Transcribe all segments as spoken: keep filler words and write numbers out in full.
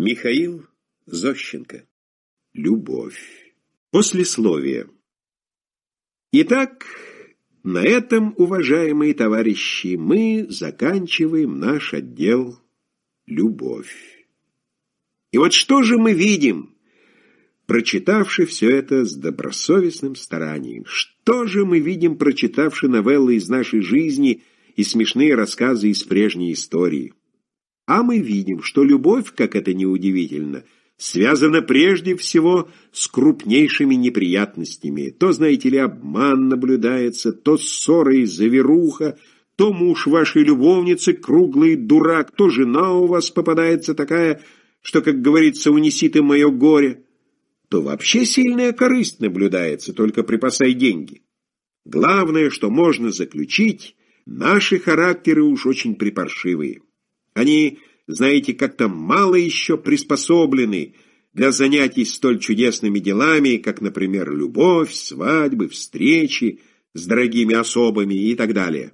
Михаил Зощенко. Любовь. Послесловие. Итак, на этом, уважаемые товарищи, мы заканчиваем наш отдел «Любовь». И вот что же мы видим, прочитавши все это с добросовестным старанием? Что же мы видим, прочитавши новеллы из нашей жизни и смешные рассказы из прежней истории? А мы видим, что любовь, как это ни удивительно, связана прежде всего с крупнейшими неприятностями. То, знаете ли, обман наблюдается, то ссора и завируха, то муж вашей любовницы круглый дурак, то жена у вас попадается такая, что, как говорится, унеси ты мое горе, то вообще сильная корысть наблюдается, только припасай деньги. Главное, что можно заключить, наши характеры уж очень припаршивые. Они, знаете, как-то мало еще приспособлены для занятий столь чудесными делами, как, например, любовь, свадьбы, встречи с дорогими особами и так далее.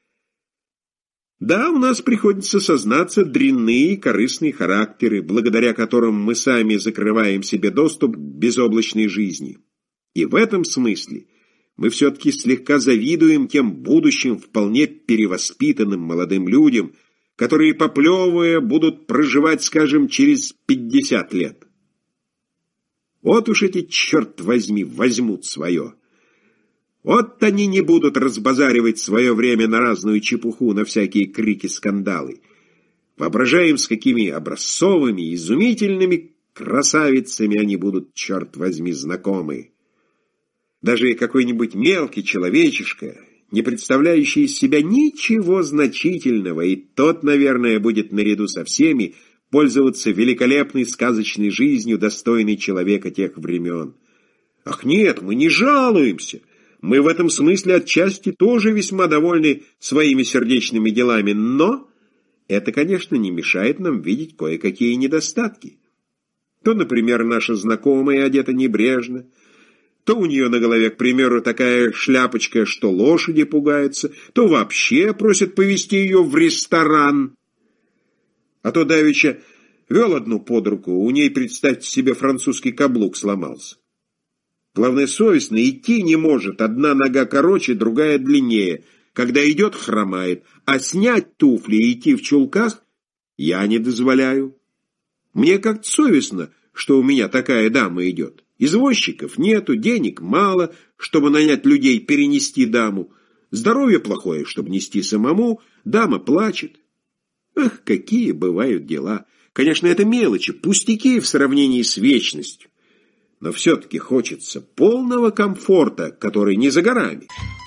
Да, у нас приходится сознаться дрянные корыстные характеры, благодаря которым мы сами закрываем себе доступ к безоблачной жизни. И в этом смысле мы все-таки слегка завидуем тем будущим вполне перевоспитанным молодым людям, которые, поплевывая, будут проживать, скажем, через пятьдесят лет. Вот уж эти, черт возьми, возьмут свое. Вот они не будут разбазаривать свое время на разную чепуху, на всякие крики-скандалы. Воображаем, с какими образцовыми, изумительными красавицами они будут, черт возьми, знакомы. Даже какой-нибудь мелкий человечишка, не представляющий из себя ничего значительного, и тот, наверное, будет наряду со всеми пользоваться великолепной сказочной жизнью, достойной человека тех времен. Ах нет, мы не жалуемся. Мы в этом смысле отчасти тоже весьма довольны своими сердечными делами, но это, конечно, не мешает нам видеть кое-какие недостатки. То, например, наша знакомая одета небрежно, то у нее на голове, к примеру, такая шляпочка, что лошади пугаются, то вообще просят повезти ее в ресторан. А то давеча вел одну под руку, у ней, представьте себе, французский каблук сломался. Главное, совестно, идти не может, одна нога короче, другая длиннее. Когда идет, хромает, а снять туфли и идти в чулках я не дозволяю. Мне как-то совестно, что у меня такая дама идет. Извозчиков нету, денег мало, чтобы нанять людей перенести даму. Здоровье плохое, чтобы нести самому, дама плачет. Ах, какие бывают дела. Конечно, это мелочи, пустяки в сравнении с вечностью. Но все-таки хочется полного комфорта, который не за горами.